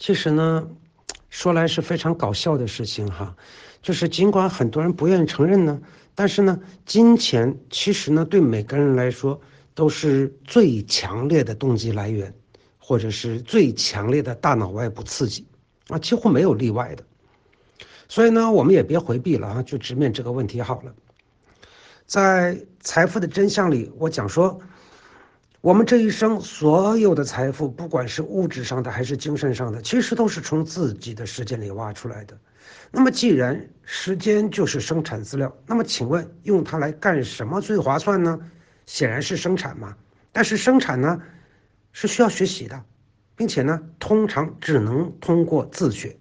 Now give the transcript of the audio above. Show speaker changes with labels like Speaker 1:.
Speaker 1: 其实呢，说来是非常搞笑的事情哈，就是尽管很多人不愿意承认呢，但是呢，金钱其实呢，对每个人来说都是最强烈的动机来源，或者是最强烈的大脑外部刺激，啊，几乎没有例外的。所以呢，我们也别回避了啊，就直面这个问题好了。在《财富的真相》里，我讲说，我们这一生所有的财富，不管是物质上的还是精神上的，其实都是从自己的时间里挖出来的。那么，既然时间就是生产资料，那么请问用它来干什么最划算呢？显然是生产嘛。但是生产呢，是需要学习的，并且呢，通常只能通过自学。